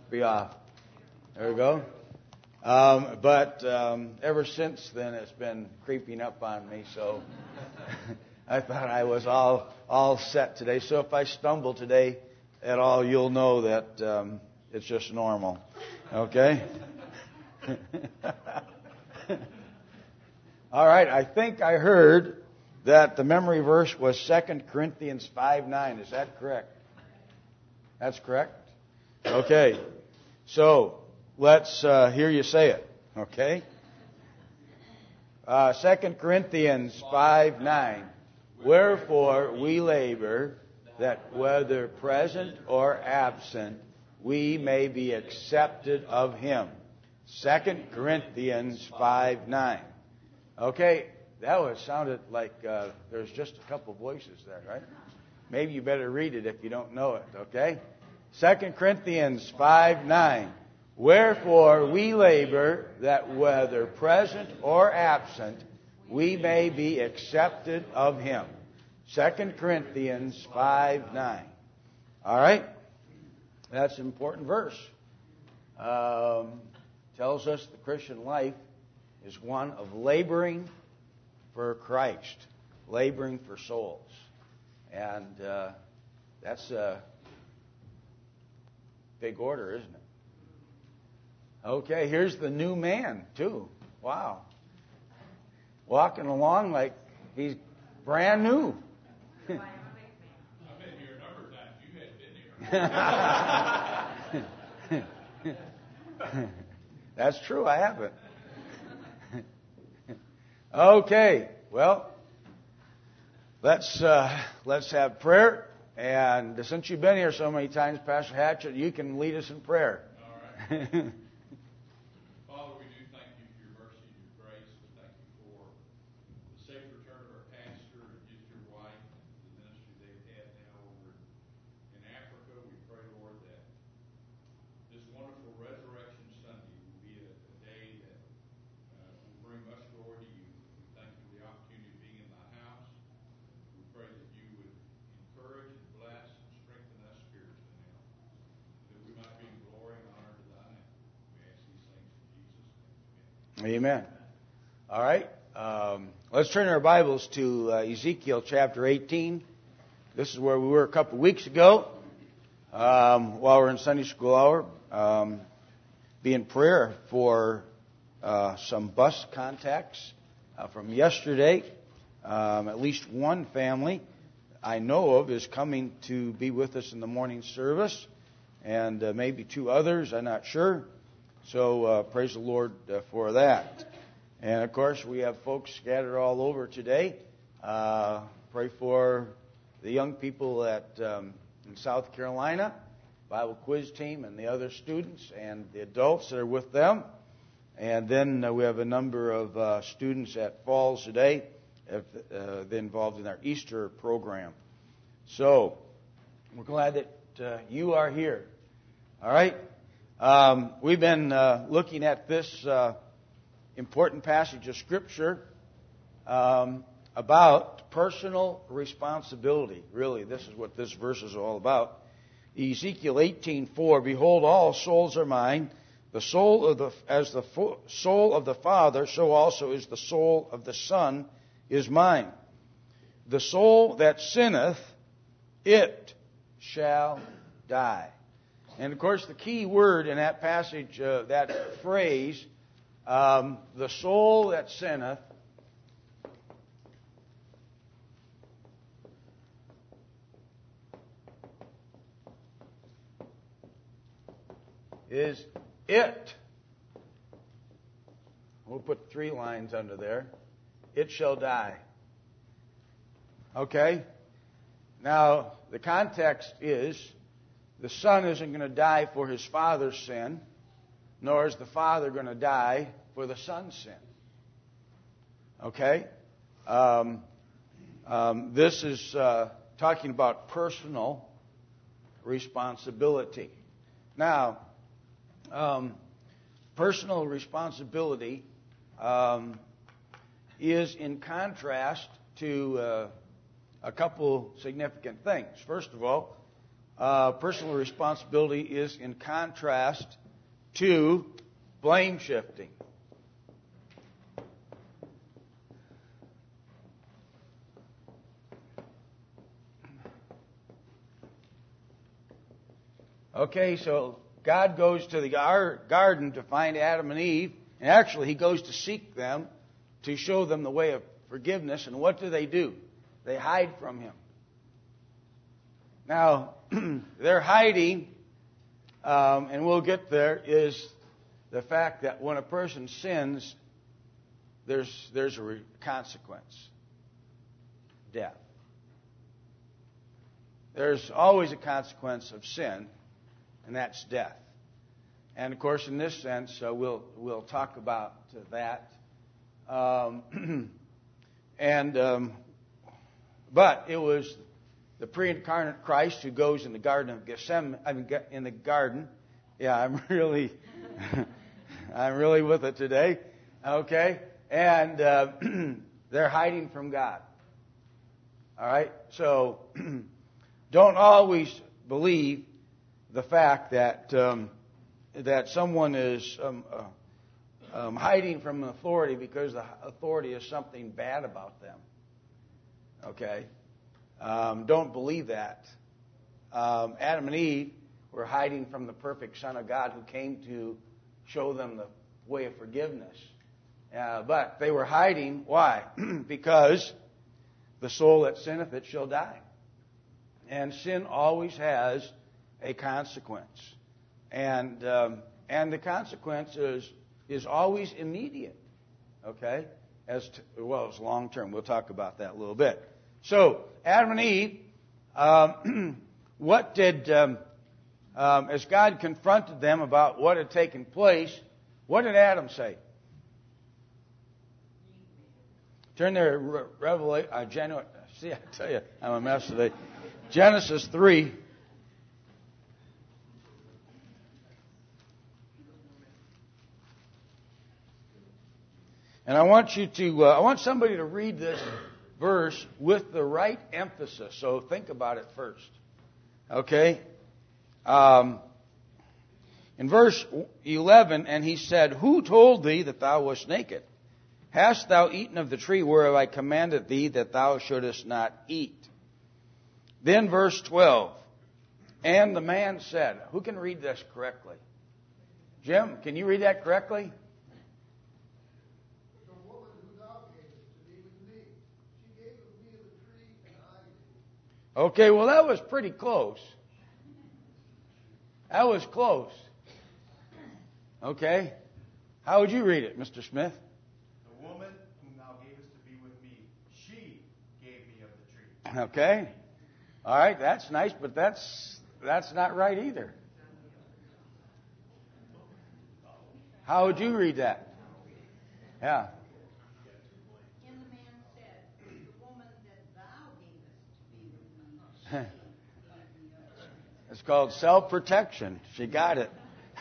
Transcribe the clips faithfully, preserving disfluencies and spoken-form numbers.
be off. There we go. Um, but um, ever since then, it's been creeping up on me. So I thought I was all all set today. So if I stumble today at all, you'll know that um, it's just normal. Okay? All right. I think I heard that the memory verse was Second Corinthians five nine. Is that correct? That's correct? Okay. So let's uh, hear you say it. Okay? Uh, Second Corinthians five nine. Wherefore we labor that whether present or absent, we may be accepted of Him. Second Corinthians five nine. Okay, that was sounded like uh, there's just a couple voices there, right? Maybe you better read it if you don't know it, okay? Second Corinthians five nine. Wherefore we labor that whether present or absent, we may be accepted of Him. Second Corinthians five nine. All right? That's an important verse. Um, tells us the Christian life is one of laboring for Christ, laboring for souls. And uh, that's a big order, isn't it? Okay, here's the new man, too. Wow. Walking along like he's brand new. I've been here a number of times. You hadn't been here. That's true, I haven't. Okay, well, let's uh, let's have prayer. And since you've been here so many times, Pastor Hatchett, you can lead us in prayer. All right. Father, we do thank you for your mercy and your grace. We thank you for the safe return of our pastor and just your wife and the ministry they've had now over in Africa. We pray, Lord, that this wonderful Resurrection Sunday will be a, a day that uh, will bring much glory to you. We thank you for the opportunity of being in thy house. We pray that you would encourage and bless and strengthen us spiritually now, that we might bring glory and honor to thy name. We ask these things in Jesus' name. Amen. Amen. All right. Um, let's turn our Bibles to uh, Ezekiel chapter eighteen. This is where we were a couple of weeks ago um, while we're in Sunday school hour. Um, be in prayer for uh, some bus contacts uh, from yesterday. Um, at least one family I know of is coming to be with us in the morning service, and uh, maybe two others, I'm not sure. So uh, praise the Lord uh, for that. And of course, we have folks scattered all over today. Uh, pray for the young people at um, in South Carolina, Bible quiz team, and the other students and the adults that are with them. And then uh, we have a number of uh, students at Falls today. If, uh, they're involved in our Easter program. So, we're glad that uh, you are here. All right? Um, we've been uh, looking at this uh, important passage of Scripture um, about personal responsibility. Really, this is what this verse is all about. Ezekiel eighteen four, behold, all souls are mine. The soul of the, as the fo- soul of the Father, so also is the soul of the Son, is mine. The soul that sinneth, it shall die. And of course, the key word in that passage, uh, that phrase, um, the soul that sinneth, is it. We'll put three lines under there. It shall die. Okay? Now, the context is the son isn't going to die for his father's sin, nor is the father going to die for the son's sin. Okay? Um, um, this is uh, talking about personal responsibility. Now, um, personal responsibility um, is in contrast to uh, a couple significant things. First of all, uh, personal responsibility is in contrast to blame shifting. Okay, so God goes to the gar- garden to find Adam and Eve, and actually He goes to seek them to show them the way of forgiveness. And what do they do? They hide from Him. Now, their hiding, um, and we'll get there, is the fact that when a person sins, there's there's a re- consequence. Death. There's always a consequence of sin, and that's death. And of course, in this sense, uh, we'll we'll talk about that. Um, and um, but it was the pre-incarnate Christ who goes in the Garden of Gethsemane. I mean, in the garden. Yeah, I'm really, I'm really with it today. Okay, and uh, they're hiding from God. All right, so don't always believe the fact that um, that someone is um, uh, um, hiding from authority because the authority is something bad about them. Okay, um, don't believe that. Um, Adam and Eve were hiding from the perfect Son of God who came to show them the way of forgiveness. Uh, but they were hiding. Why? Because the soul that sinneth, it shall die. And sin always has a consequence. And um, and the consequence is, is always immediate. Okay? As to, well as long term. We'll talk about that a little bit. So, Adam and Eve, um, what did, um, um, as God confronted them about what had taken place, what did Adam say? Turn there to Re- Revelation, uh, Genu- see, I tell you, I'm a mess today. Genesis three. And I want you to, uh, I want somebody to read this verse with the right emphasis. So think about it first. Okay? Um, in verse eleven, and he said, Who told thee that thou wast naked? Hast thou eaten of the tree whereof I commanded thee that thou shouldest not eat? Then verse twelve, and the man said, who can read this correctly? Jim, can you read that correctly? The woman who thou gavest to be with me, she gave of me of the tree, and I ate. Okay, well that was pretty close. That was close. Okay. How would you read it, Mister Smith? The woman whom thou gavest to be with me, she gave me of the tree. Okay. All right, that's nice, but that's that's not right either. How would you read that? Yeah. And the man said, The woman that thou gavest to be with me, she gave me of the tree. It's called self-protection. She got it.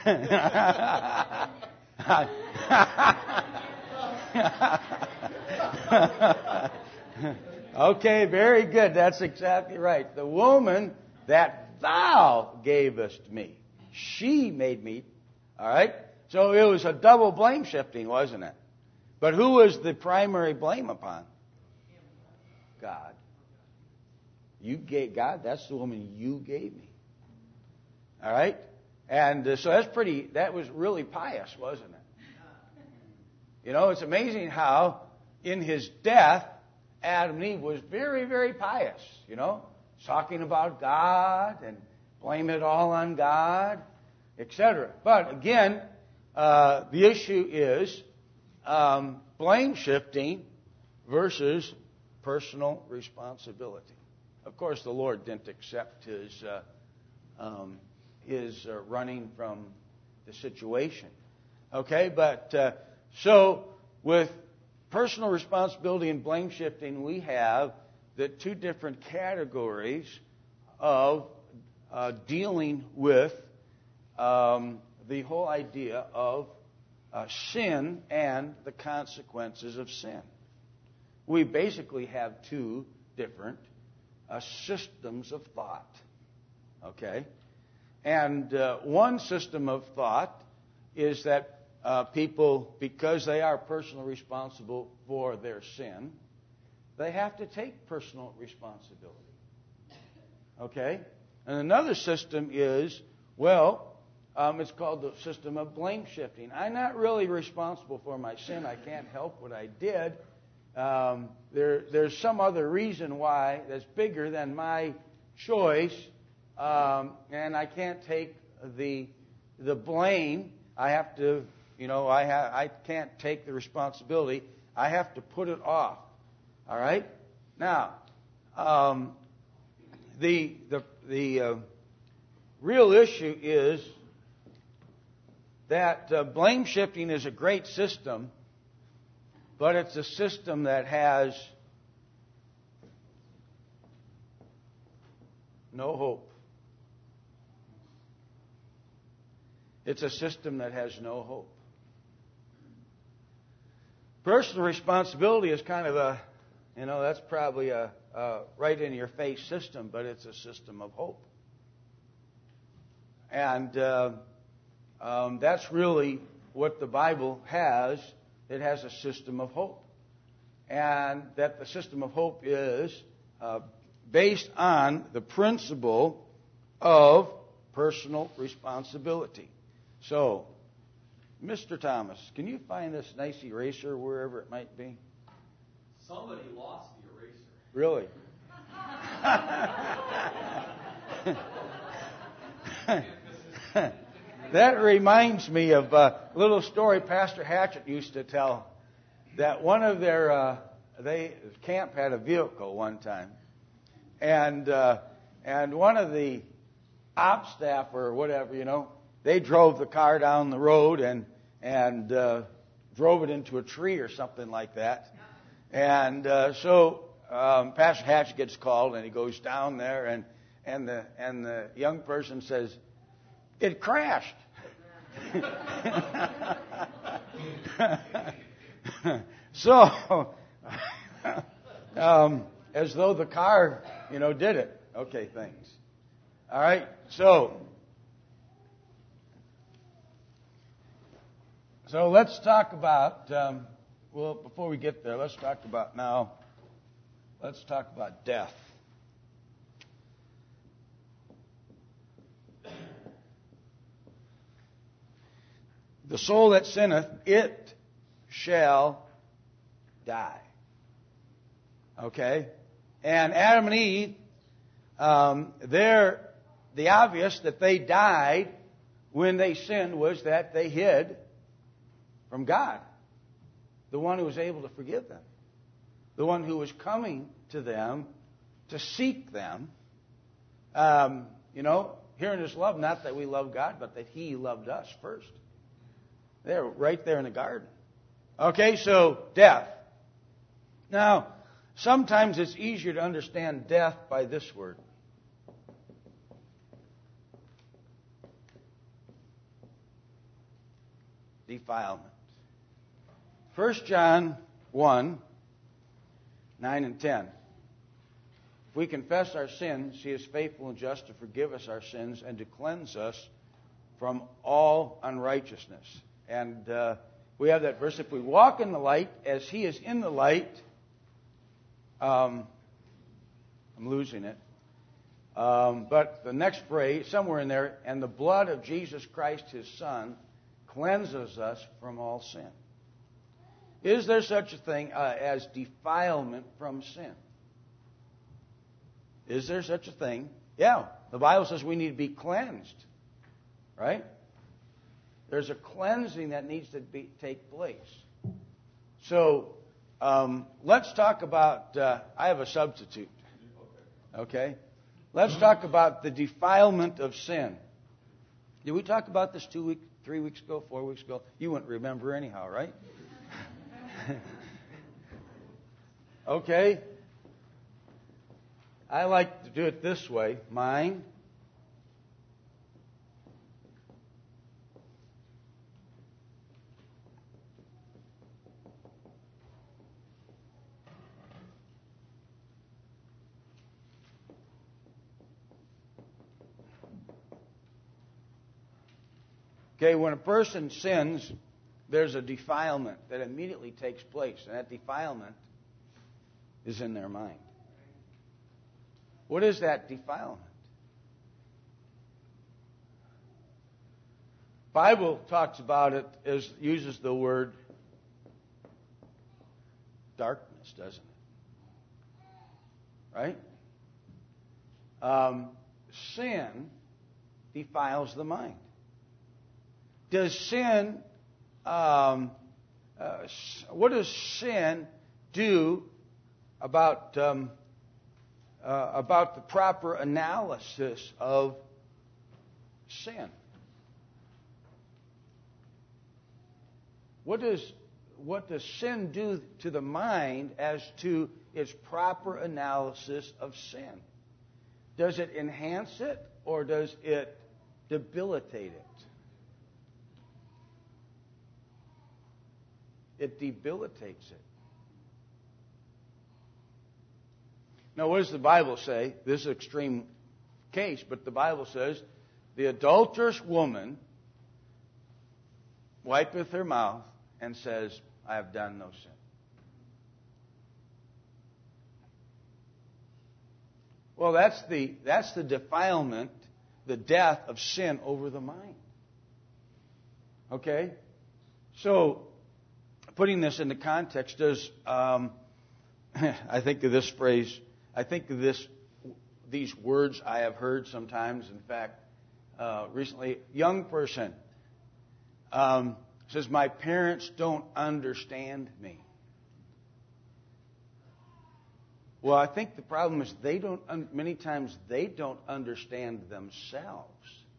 Okay, very good. That's exactly right. The woman that thou gavest me, she made me. All right? So it was a double blame shifting, wasn't it? But who was the primary blame upon? God. You gave God, that's the woman you gave me. All right? And uh, so that's pretty, that was really pious, wasn't it? You know, it's amazing how in his death, Adam and Eve was very, very pious, you know, talking about God and blame it all on God, et cetera. But again, uh, the issue is um, blame shifting versus personal responsibility. Of course, the Lord didn't accept his uh, um, his uh, running from the situation. Okay, but uh, so with personal responsibility and blame shifting, we have the two different categories of uh, dealing with um, the whole idea of uh, sin and the consequences of sin. We basically have two different uh, systems of thought. Okay? And uh, one system of thought is that uh, people, because they are personally responsible for their sin, they have to take personal responsibility. Okay? And another system is, well, um, it's called the system of blame shifting. I'm not really responsible for my sin. I can't help what I did. Um, there, there's some other reason why that's bigger than my choice, um, and I can't take the the blame. I have to, you know, I ha- I can't take the responsibility. I have to put it off. All right. Now, um, the the the uh, real issue is that uh, blame shifting is a great system, but it's a system that has no hope. It's a system that has no hope. Personal responsibility is kind of a, you know, that's probably a, a right in your face system, but it's a system of hope. And uh, um, that's really what the Bible has. It has a system of hope. And that the system of hope is uh, based on the principle of personal responsibility. So, Mister Thomas, can you find this nice eraser wherever it might be? Somebody lost the eraser. Really? That reminds me of a little story Pastor Hatchett used to tell. That one of their uh, they camp had a vehicle one time, and uh, and one of the op staff or whatever, you know, they drove the car down the road and and uh, drove it into a tree or something like that, and uh, so um, Pastor Hatch gets called and he goes down there and and the and the young person says, "It crashed." So, um, as though the car, you know, did it. Okay, thanks. All right, so, so let's talk about, um, well, before we get there, let's talk about now, let's talk about death. The soul that sinneth, it shall die. Okay? And Adam and Eve, um, they're, the obvious that they died when they sinned was that they hid from God, the one who was able to forgive them, the one who was coming to them to seek them. Um, you know, here in His love, not that we love God, but that He loved us first. They're right there in the garden. Okay, so death. Now, sometimes it's easier to understand death by this word. Defilement. First John one, nine and ten. If we confess our sins, He is faithful and just to forgive us our sins and to cleanse us from all unrighteousness. And uh, we have that verse, if we walk in the light as He is in the light, um, I'm losing it. Um, but the next phrase, somewhere in there, and the blood of Jesus Christ, His Son, cleanses us from all sin. Is there such a thing uh, as defilement from sin? Is there such a thing? Yeah, the Bible says we need to be cleansed, right? There's a cleansing that needs to be, take place. So um, let's talk about, uh, I have a substitute. Okay? Let's talk about the defilement of sin. Did we talk about this two weeks, three weeks ago, four weeks ago? You wouldn't remember anyhow, right? Okay? I like to do it this way. Mine. Okay, when a person sins, there's a defilement that immediately takes place, and that defilement is in their mind. What is that defilement? Bible talks about it as uses the word darkness, doesn't it? Right? Um, sin defiles the mind. Does sin, um, uh, what does sin do about um, uh, about the proper analysis of sin? What does what does sin do to the mind as to its proper analysis of sin? Does it enhance it or does it debilitate it? It debilitates it. Now, what does the Bible say? This is an extreme case, but the Bible says, the adulterous woman wipeth her mouth and says, I have done no sin. Well, that's the that's the defilement, the death of sin over the mind. Okay? So, putting this into context, does um, I think of this phrase, I think of this these words I have heard sometimes. In fact, uh, recently, young person um, says, my parents don't understand me. Well, I think the problem is they don't. Many times they don't understand themselves.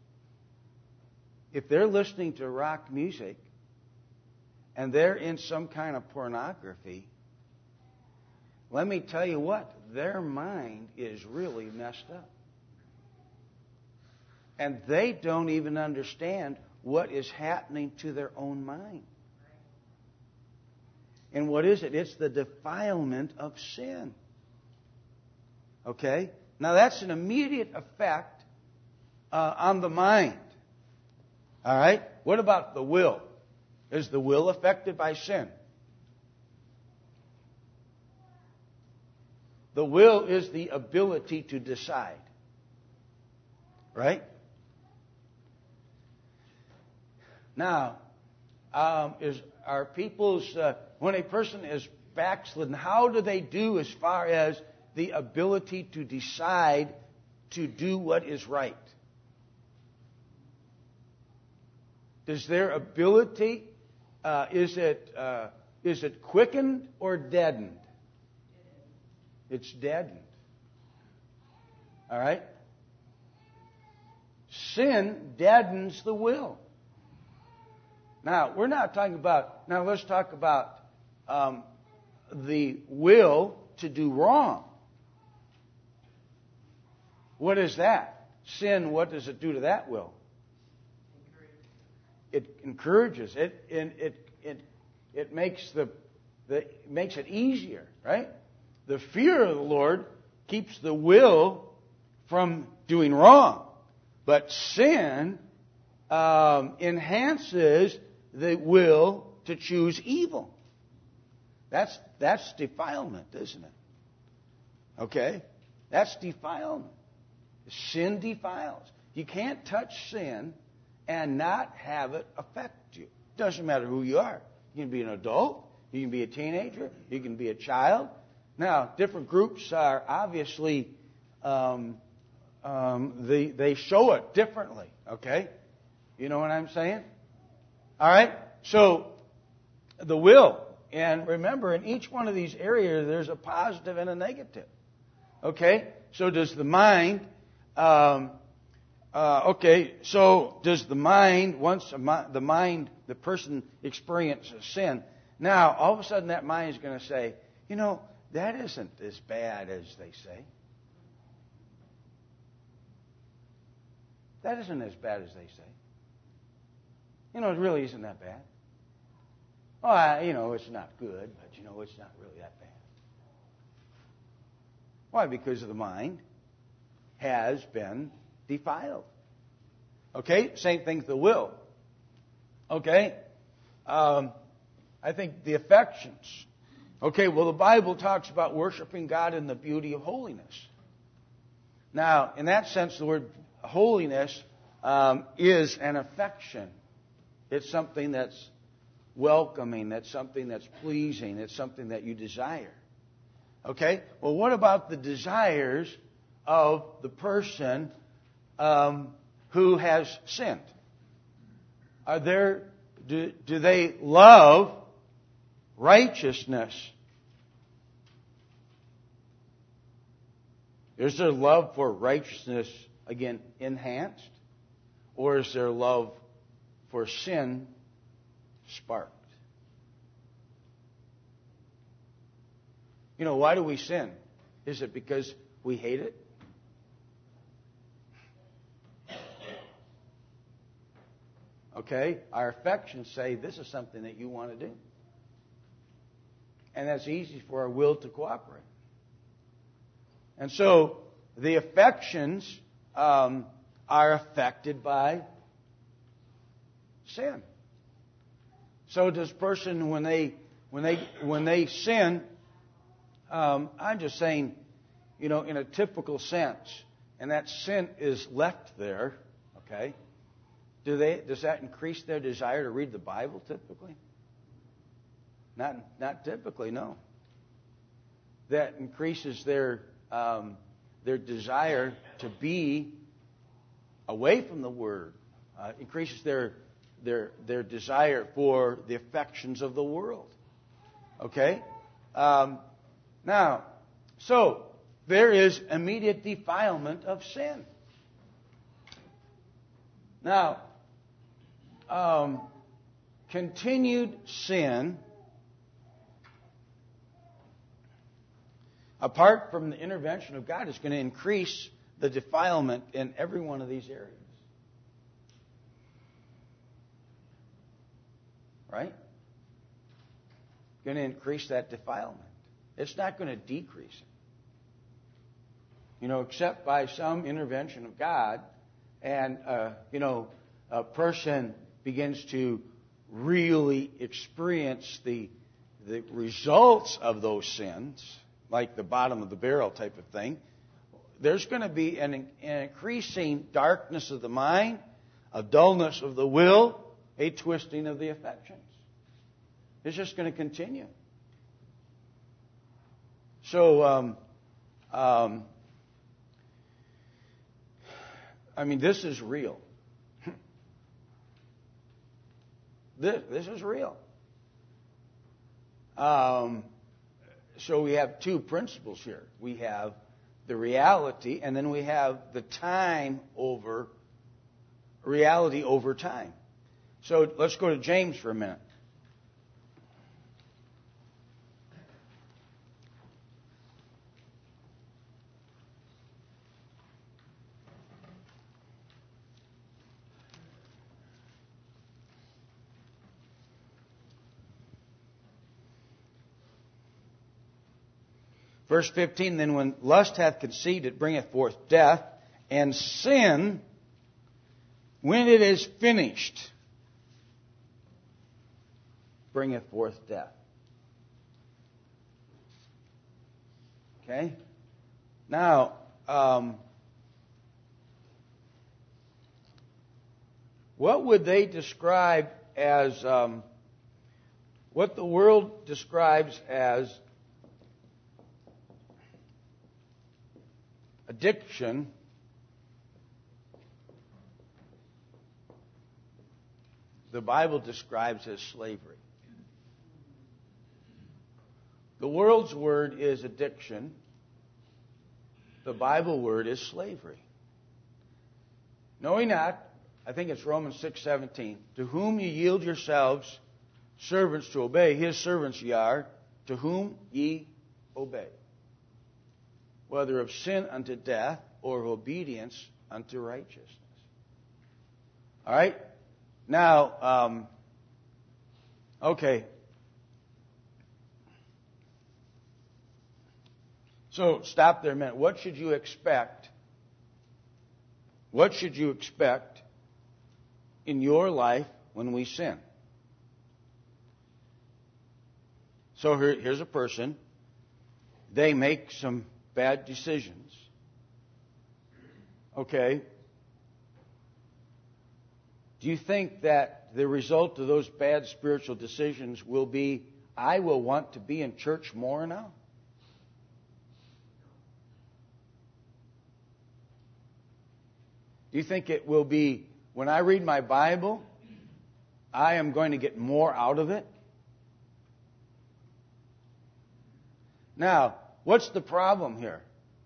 If they're listening to rock music and they're in some kind of pornography, let me tell you what, their mind is really messed up. And they don't even understand what is happening to their own mind. And what is it? It's the defilement of sin. Okay? Now that's an immediate effect uh, on the mind. All right? What about the will? Is the will affected by sin? The will is the ability to decide. Right? Now, um, is are people's uh, when a person is backslidden, how do they do as far as the ability to decide to do what is right? Does their ability uh, is it uh, is it quickened or deadened? It's deadened. All right? Sin deadens the will. Now, we're not talking about, now let's talk about um, the will to do wrong. What is that? Sin, what does it do to that will? It encourages. It it it it, it makes the, the it makes it easier, right? The fear of the Lord keeps the will from doing wrong. But sin um, enhances the will to choose evil. That's that's defilement, isn't it? Okay? That's defilement. Sin defiles. You can't touch sin and not have it affect you. Doesn't matter who you are. You can be an adult. You can be a teenager. You can be a child. Now, different groups are obviously, um, um, they, they show it differently, okay? You know what I'm saying? All right? So, the will. And remember, in each one of these areas, there's a positive and a negative. Okay? So, does the mind... Um, uh, okay, so does the mind, once a mi- the mind, the person experiences sin, now, all of a sudden that mind is going to say, you know, that isn't as bad as they say. That isn't as bad as they say. You know, it really isn't that bad. Oh, I, you know, it's not good, but, you know, it's not really that bad. Why? Because of the mind has been defiled. Okay? Same thing with the will. Okay? Um, I think the affections. Okay, well, the Bible talks about worshiping God in the beauty of holiness. Now, in that sense, the word holiness um, is an affection. It's something that's welcoming. That's something that's pleasing. It's something that you desire. Okay? Well, what about the desires of the person um, who has sinned? Are there, do, do they love righteousness? Is their love for righteousness, again, enhanced? Or is their love for sin sparked? You know, why do we sin? Is it because we hate it? Okay? Our affections say this is something that you want to do. And that's easy for our will to cooperate. And so the affections um, are affected by sin. So does person when they when they when they sin, um, I'm just saying, you know, in a typical sense, and that sin is left there. Okay, do they? Does that increase their desire to read the Bible? Typically, not not typically. No. That increases their um, their desire to be away from the Word. Uh, increases their their their desire for the affections of the world. Okay? Um, now, so there is immediate defilement of sin. Now, um, continued sin, apart from the intervention of God, is going to increase the defilement in every one of these areas. Right? Going to increase that defilement. It's not going to decrease it. You know, except by some intervention of God, and, uh, you know, a person begins to really experience the, the results of those sins, like the bottom of the barrel type of thing, there's going to be an, an increasing darkness of the mind, a dullness of the will, a twisting of the affections. It's just going to continue. So, um, um, I mean, this is real. this, this is real. Um, so we have two principles here. We have the reality, and then we have the time over, reality over time. So let's go to James for a minute. Verse fifteen, then when lust hath conceived, it bringeth forth death, and sin, when it is finished, bringeth forth death. Okay? Now, um, what would they describe as, um, what the world describes as addiction, the Bible describes as slavery. The world's word is addiction. The Bible word is slavery. Know ye not, I think it's Romans six seventeen, to whom ye yield yourselves servants to obey, his servants ye are, to whom ye obey, whether of sin unto death or of obedience unto righteousness. All right? Now, um, okay. So stop there a minute. What should you expect? What should you expect in your life when we sin. So here, here's a person. They make some bad decisions. Okay. Do you think that the result of those bad spiritual decisions will be, I will want to be in church more now? Do you think it will be, when I read my Bible, I am going to get more out of it? Now, what's the problem here?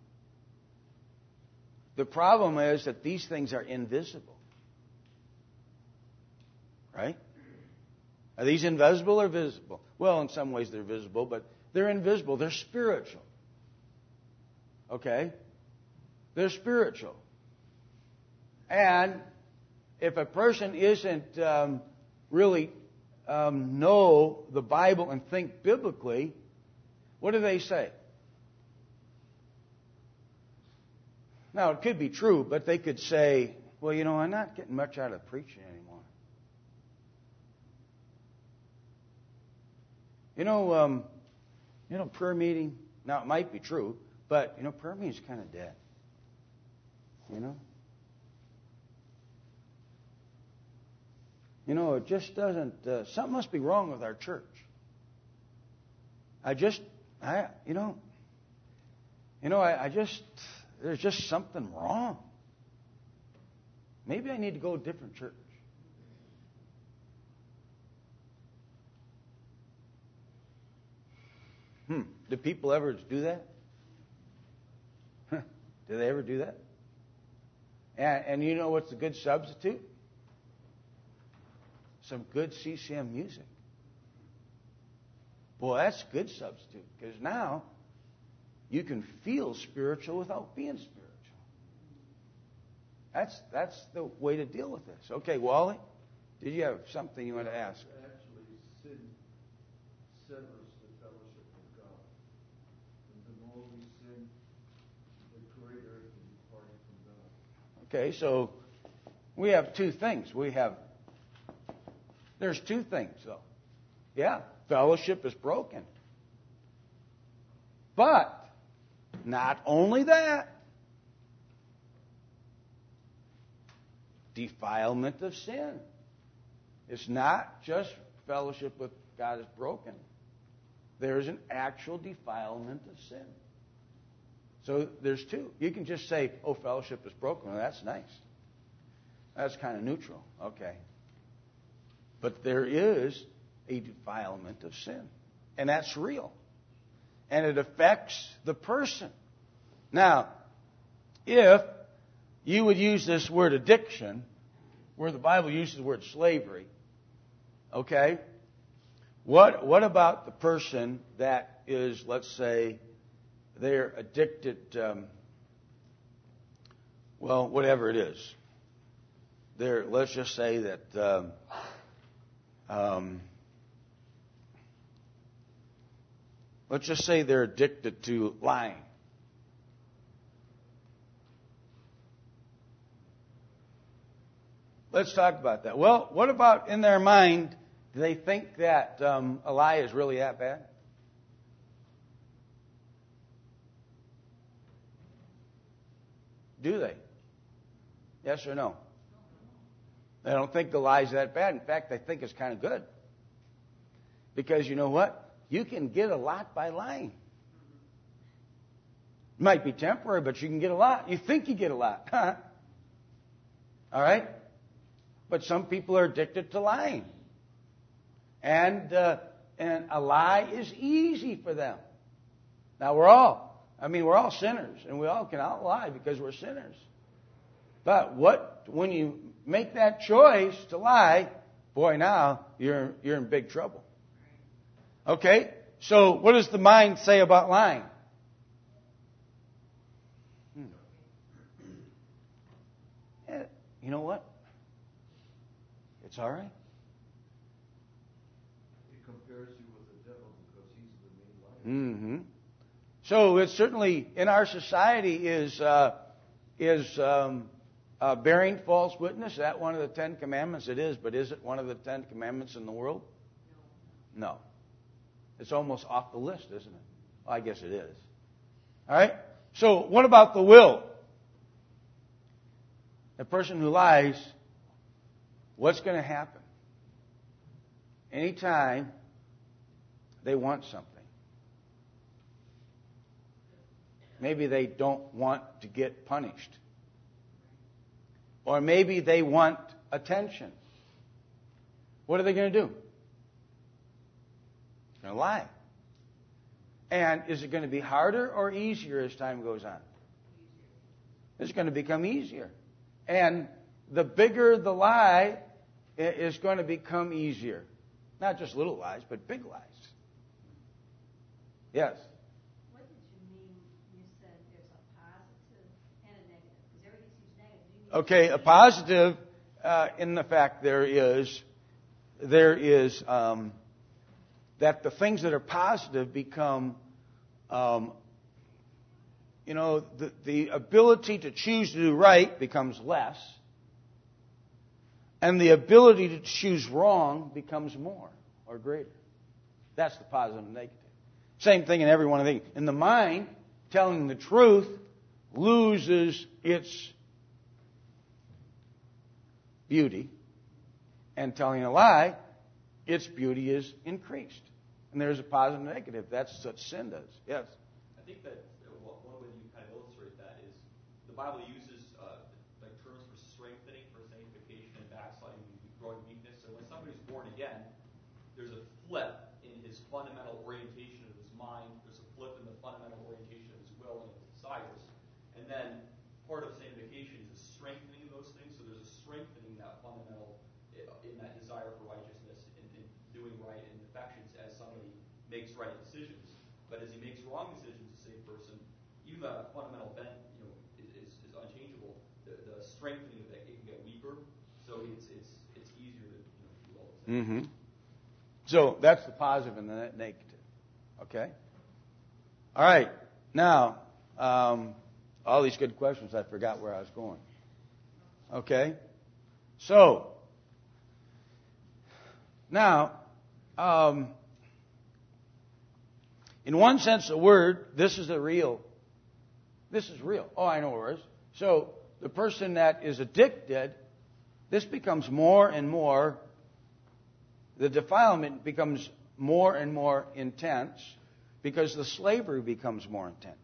The problem is that these things are invisible. Right? Are these invisible or visible? Well, in some ways they're visible, but they're invisible. They're spiritual. Okay? They're spiritual. And if a person isn't um, really um, know the Bible and think biblically, what do they say? Now, it could be true, but they could say, well, you know, I'm not getting much out of preaching anymore. You know, um, you know, prayer meeting, now it might be true, but, you know, prayer meeting is kind of dead. You know? You know, it just doesn't, uh, something must be wrong with our church. I just, I, you know, you know, I, I just, there's just something wrong. Maybe I need to go to a different church. Hmm. Do people ever do that? Do they ever do that? And, and you know what's a good substitute? Some good C C M music. Boy, that's a good substitute. Because now you can feel spiritual without being spiritual. That's that's the way to deal with this. Okay, Wally, did you have something you want to ask? Actually, sin severs the fellowship with God. And the more we sin, the greater the departing from God. Okay, so we have two things. We have, there's two things, though. Yeah, fellowship is broken. But not only that, defilement of sin. It's not just fellowship with God is broken. There is an actual defilement of sin. So there's two. You can just say, oh, fellowship is broken. Well, that's nice. That's kind of neutral. Okay. But there is a defilement of sin. And that's real. And it affects the person. Now, if you would use this word addiction, where the Bible uses the word slavery, okay, what what about the person that is, let's say, they're addicted, um, well, whatever it is. They're, let's just say that um, um, let's just say they're addicted to lying. Let's talk about that. Well, what about in their mind, do they think that um, a lie is really that bad? Do they? Yes or no? They don't think the lie's that bad. In fact, they think it's kind of good. Because you know what? You can get a lot by lying. It might be temporary, but you can get a lot. You think you get a lot. All right? But some people are addicted to lying. And uh, and a lie is easy for them. Now, we're all, I mean, we're all sinners. And we all can out lie because we're sinners. But what, when you make that choice to lie, boy, now you're you're in big trouble. Okay? So what does the mind say about lying? Hmm. Yeah, you know what? It's all right. It compares you with the devil because he's the main liar. Mm-hmm. So it certainly in our society is uh, is um, Uh, bearing false witness, is that one of the Ten Commandments? It is, but is it one of the Ten Commandments in the world? No. It's almost off the list, isn't it? Well, I guess it is. All right? So, what about the will? The person who lies, what's going to happen? Anytime they want something. Maybe they don't want to get punished. Or maybe they want attention. What are they going to do? They're going to lie. And is it going to be harder or easier as time goes on? It's going to become easier. And the bigger the lie is going to become easier. Not just little lies, but big lies. Yes? What did you mean you said there's a positive and a negative? Because everything seems negative. Do you mean Okay, a positive uh, in the fact there is, there is um, that the things that are positive become, um, you know, the, the ability to choose to do right becomes less. And the ability to choose wrong becomes more or greater. That's the positive and negative. Same thing in every one of these. In the mind, telling the truth loses its beauty. And telling a lie, its beauty is increased. And there's a positive and negative. That's what sin does. Yes? I think that one way you kind of illustrate that is the Bible uses uh, like terms for strengthening, for sanctification, and backsliding, growing weakness. So when somebody's born again, there's a flip in his fundamental orientation of his mind. There's a flip in the fundamental orientation of his will and his desires. And then part of sanctification is a strengthening of those things. So there's a strengthening that fundamental in that desire for righteousness and, and doing right and affections as somebody makes right decisions. But as he makes wrong decisions, the same person, even though that fundamental bent, you know, is, is, is unchangeable, the, the strengthening of that it can get weaker. So it's it's it's easier to you know, do all those things. Mm-hmm. So that's the positive and the negative. Okay? All right. Now, um, all these good questions, I forgot where I was going. Okay? So, now, um, in one sense of the word, this is a real. This is real. Oh, I know where it is. So, the person that is addicted, this becomes more and more, the defilement becomes more and more intense because the slavery becomes more intense.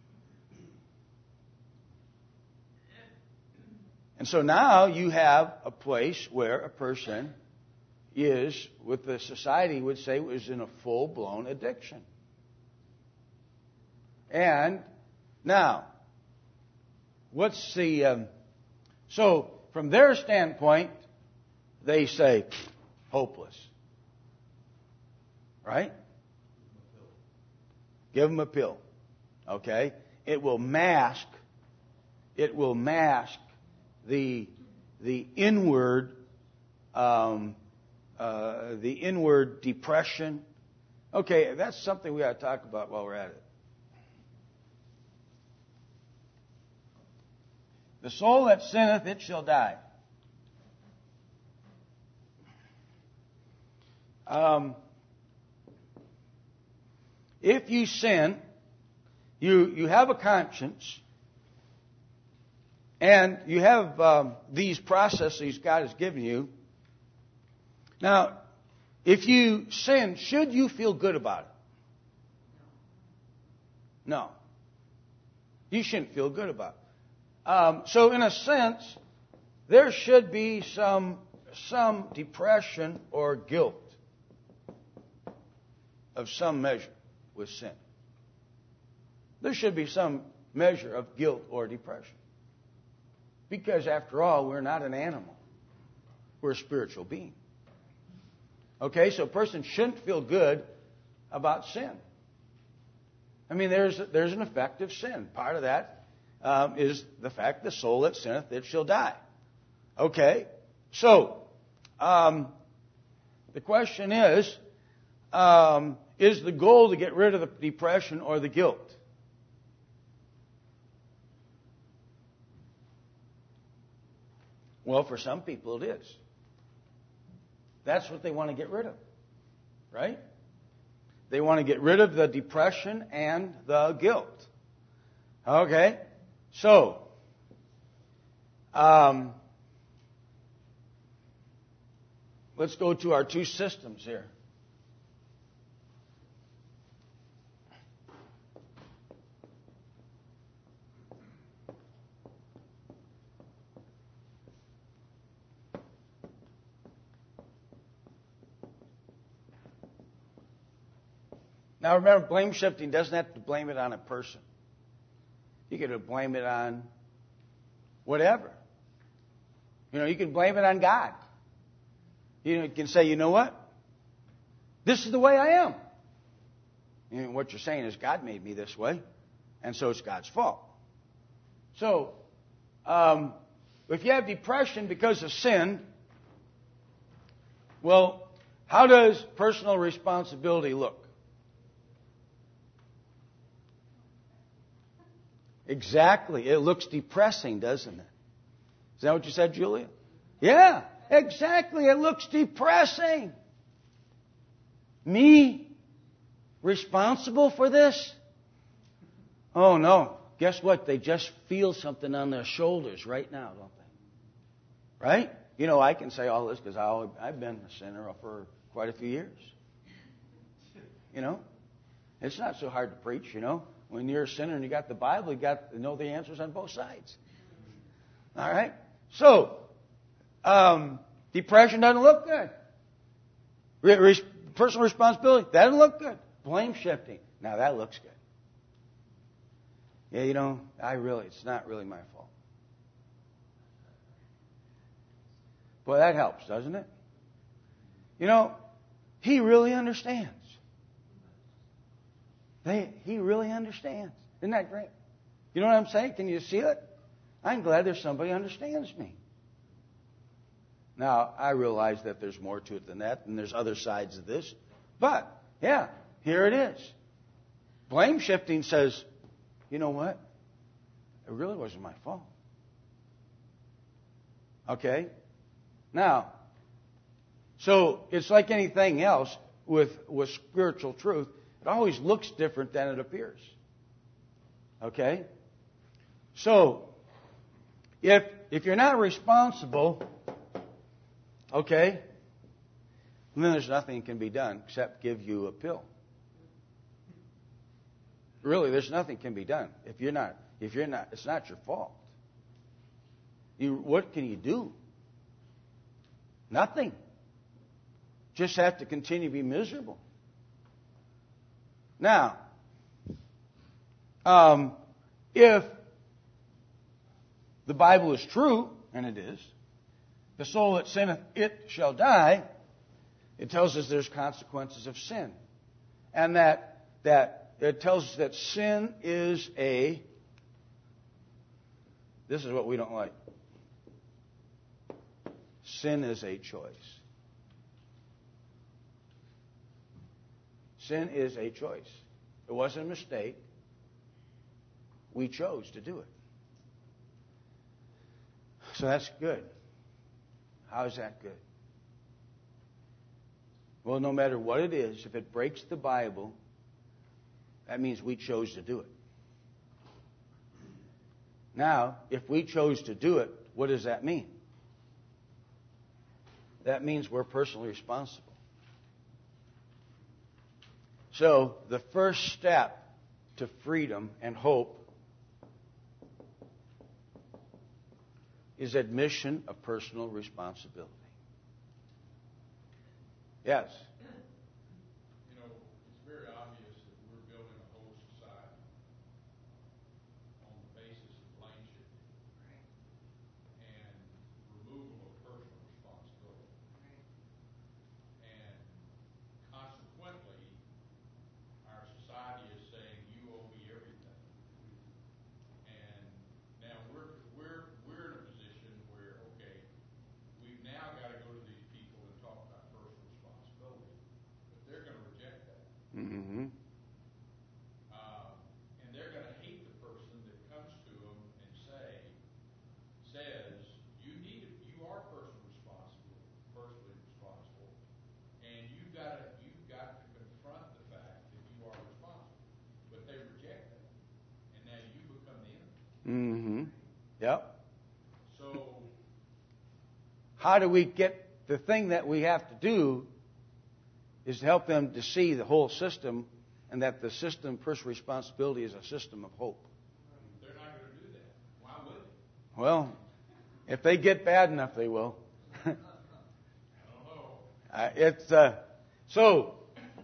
And so now you have a place where a person is, what the society would say, was in a full-blown addiction. And now, what's the... Um, so, from their standpoint, they say, hopeless. Right? Give them a pill. Okay? It will mask, it will mask the, the inward, um, uh, the inward depression. Okay, that's something we ought to talk about while we're at it. The soul that sinneth, it shall die. Um, if you sin, you you have a conscience, and you have um, these processes God has given you. Now, if you sin, should you feel good about it? No. You shouldn't feel good about it. Um, so, in a sense, there should be some some depression or guilt of some measure with sin. There should be some measure of guilt or depression. Because, after all, we're not an animal. We're a spiritual being. Okay, so a person shouldn't feel good about sin. I mean, there's there's an effect of sin. Part of that um, is the fact the soul that sinneth, it shall die. Okay, so um, the question is, um, is the goal to get rid of the depression or the guilt? Well, for some people it is. That's what they want to get rid of, right? They want to get rid of the depression and the guilt. Okay? So, um, let's go to our two systems here. Now remember, blame shifting doesn't have to blame it on a person. You can blame it on whatever. You know, you can blame it on God. You know, you can say, you know what? This is the way I am. And what you're saying is God made me this way, and so it's God's fault. So, um, if you have depression because of sin, well, how does personal responsibility look? Exactly. It looks depressing, doesn't it? Is that what you said, Julia? Yeah, exactly. It looks depressing. Me? Responsible for this? Oh, no. Guess what? They just feel something on their shoulders right now, don't they? Right? You know, I can say all this because I've been a sinner for quite a few years. You know? It's not so hard to preach, you know? When you're a sinner and you got the Bible, you got to know the answers on both sides. All right? So, um, depression doesn't look good. Re- re- personal responsibility, that doesn't look good. Blame shifting, now that looks good. Yeah, you know, I really, it's not really my fault. Boy, that helps, doesn't it? You know, he really understands. They, he really understands. Isn't that great? You know what I'm saying? Can you see it? I'm glad there's somebody who understands me. Now, I realize that there's more to it than that, and there's other sides of this. But, yeah, here it is. Blame shifting says, you know what? It really wasn't my fault. Okay? Now, so it's like anything else with, with spiritual truth. It always looks different than it appears. Okay? So, if if you're not responsible, okay, then there's nothing can be done except give you a pill. Really, there's nothing can be done if you're not if you're not it's not your fault. You what can you do? Nothing. Just have to continue to be miserable. Now, um, if the Bible is true, and it is, the soul that sinneth, it shall die, it tells us there's consequences of sin. And that, that it tells us that sin is a, this is what we don't like. Sin is a choice. Sin is a choice. It wasn't a mistake. We chose to do it. So that's good. How is that good? Well, no matter what it is, if it breaks the Bible, that means we chose to do it. Now, if we chose to do it, what does that mean? That means we're personally responsible. So, the first step to freedom and hope is admission of personal responsibility. Yes? You know, it's very obvious that we're building a whole society on the basis of blame shifting and removal of personal responsibility. And consequently, our society is saying, you owe me everything. And now we're we're we're in a position where, okay, we've now got to go to these people and talk about personal responsibility. Mm-hmm. Yep. So, How do we get the thing that we have to do is to help them to see the whole system, and that the system, personal responsibility, is a system of hope. they're not going to do that. Why would they? Well, if they get bad enough, they will. I don't know. Uh, it's uh, so.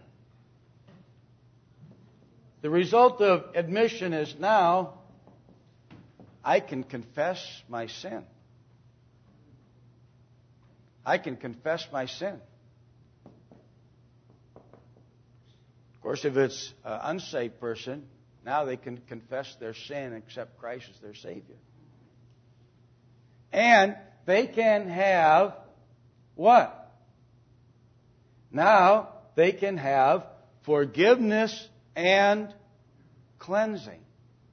The result of admission is now I can confess my sin. I can confess my sin. Of course, if it's an unsaved person, now they can confess their sin and accept Christ as their Savior. And they can have what? Now they can have forgiveness and cleansing.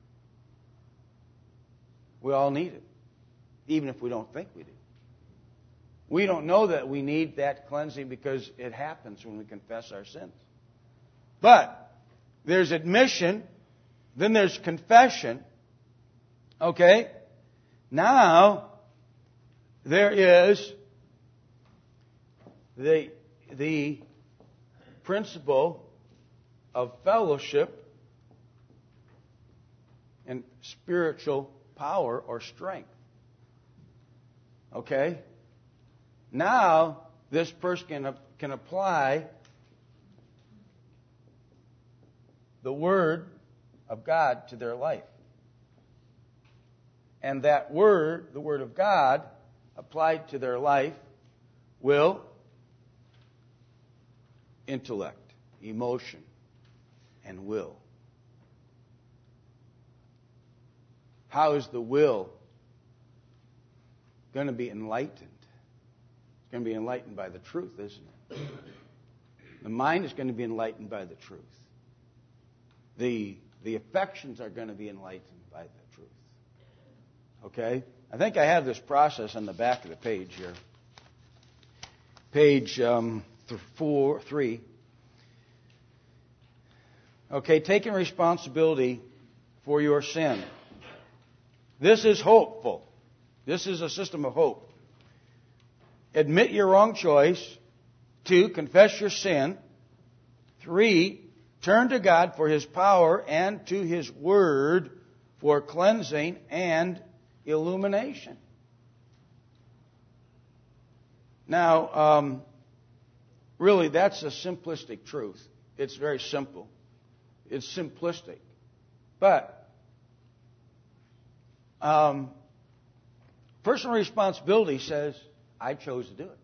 We all need it, even if we don't think we do. We don't know that we need that cleansing because it happens when we confess our sins. But there's admission, then there's confession. Okay? Now there is the the principle of fellowship and spiritual power or strength. Okay? Now, this person can, can apply the Word of God to their life. And that Word, the Word of God, applied to their life, will intellect, emotion, and will. How is the will going to be enlightened? It's going to be enlightened by the truth, isn't it? The mind is going to be enlightened by the truth. The, the affections are going to be enlightened by the truth. Okay? I think I have this process on the back of the page here. Page um, th- four, three. Okay, taking responsibility for your sin. This is hopeful. This is a system of hope. Admit your wrong choice. Two, confess your sin. Three, turn to God for His power and to His Word for cleansing and illumination. Now, um, really, that's a simplistic truth. It's very simple. It's simplistic. But um, personal responsibility says, I chose to do it.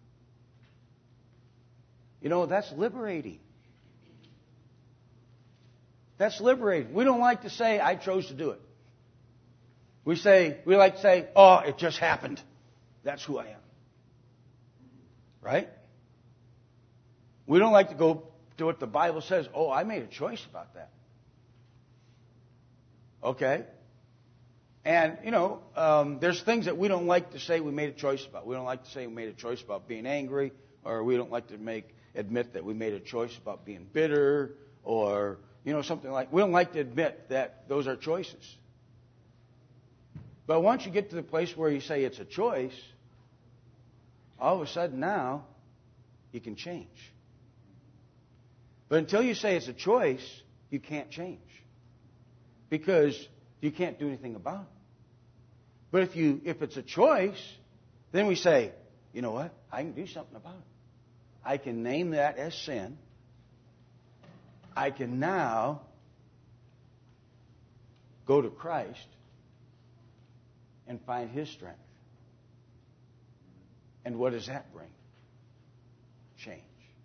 You know, that's liberating. That's liberating. We don't like to say, I chose to do it. We say, we like to say, oh, it just happened. That's who I am. Right? We don't like to go to what the Bible says. Oh, I made a choice about that. Okay? And, you know, um, there's things that we don't like to say we made a choice about. We don't like to say we made a choice about being angry, or we don't like to make admit that we made a choice about being bitter, or, you know, something like, we don't like to admit that those are choices. But once you get to the place where you say it's a choice, all of a sudden now, you can change. But until you say it's a choice, you can't change. Because you can't do anything about it. But if you if it's a choice, then we say, you know what? I can do something about it. I can name that as sin. I can now go to Christ and find His strength. And what does that bring? Change.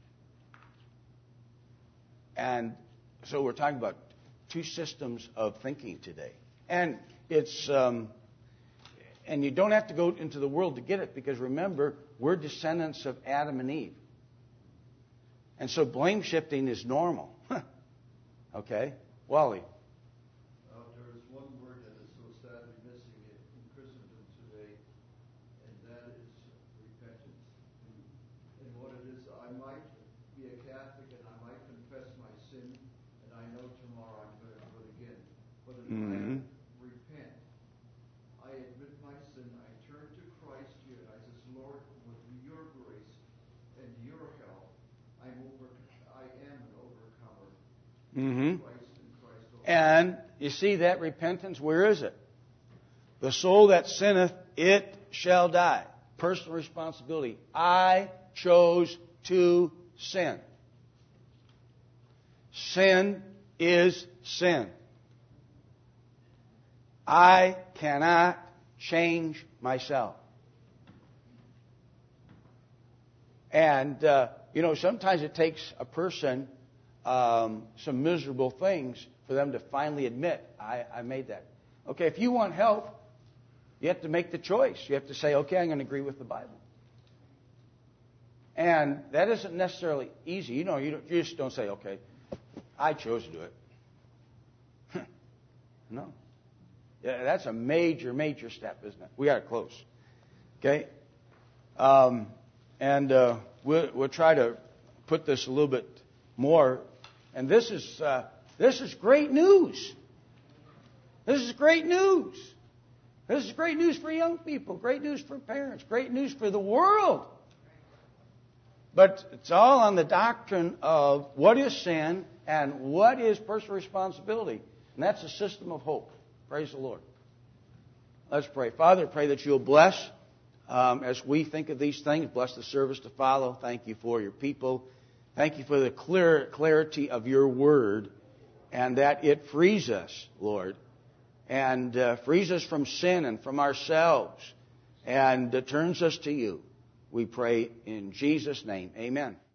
And so we're talking about two systems of thinking today. And it's um, and you don't have to go into the world to get it, because remember, we're descendants of Adam and Eve. And so blame shifting is normal. Okay? Wally. Uh, there is one word that is so sadly missing in in Christendom today, and that is repentance. And what it is, I might be a Catholic and I might confess my sin, and I know tomorrow I'm going to do it again. But if Mm-hmm. I repent, my sin, I turn to Christ here. I says, Lord, with your grace and your help, I'm over, I am an overcomer. Mm-hmm. Christ and Christ alone. And you see that repentance, where is it? The soul that sinneth, it shall die. Personal responsibility. I chose to sin. Sin is sin. I cannot change myself. And, uh, you know, sometimes it takes a person um, some miserable things for them to finally admit, I, I made that. Okay, if you want help, you have to make the choice. You have to say, okay, I'm going to agree with the Bible. And that isn't necessarily easy. You know, you, don't, you just don't say, okay, I chose to do it. No. Yeah, that's a major, major step, isn't it? We got to close. Okay? Um, and uh, we'll, we'll try to put this a little bit more. And this is uh, this is great news. This is great news. This is great news for young people, great news for parents, great news for the world. But it's all on the doctrine of what is sin and what is personal responsibility. And that's a system of hope. Praise the Lord. Let's pray. Father, I pray that you'll bless um, as we think of these things. Bless the service to follow. Thank you for your people. Thank you for the clear clarity of your word and that it frees us, Lord, and uh, frees us from sin and from ourselves and uh, turns us to you. We pray in Jesus' name. Amen.